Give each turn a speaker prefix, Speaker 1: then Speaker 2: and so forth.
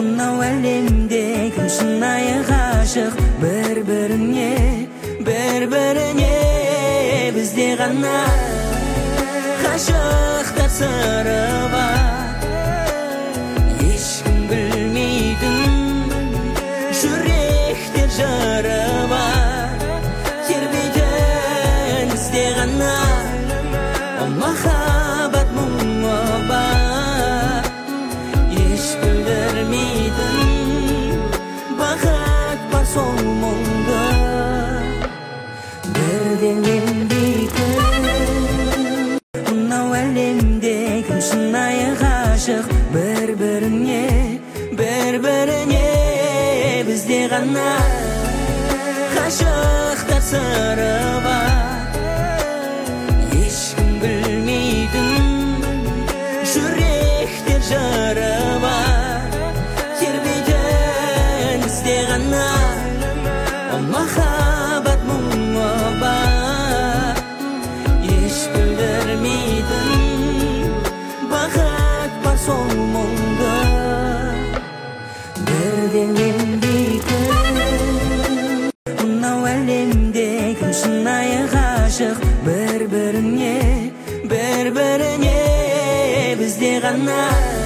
Speaker 1: Мынау әлемде кім шынайы ғашық, бір-біріне бізде ғана ғашықтар сыры бар. Ешкім білмейтін жүректер жыры бар. Тербейтін бізде ғана махаббат мұңы бар. Еш білдірмейтін бақыт бар сол мұңды. Бірден емдейтін мынау әлемде кім шынайы ғашық, бір-біріне бізде ғана ғашықтар сыры бар. Ешкім білмейтін жүректер жыры бар. Тербейтін бізде ғана махаббат мұңы бар. Еш білдірмейтін бақыт бар сол мұңды. Бірден емдейтін мынау әлемде кім шынайы ғашық, бір-біріне бізде ғана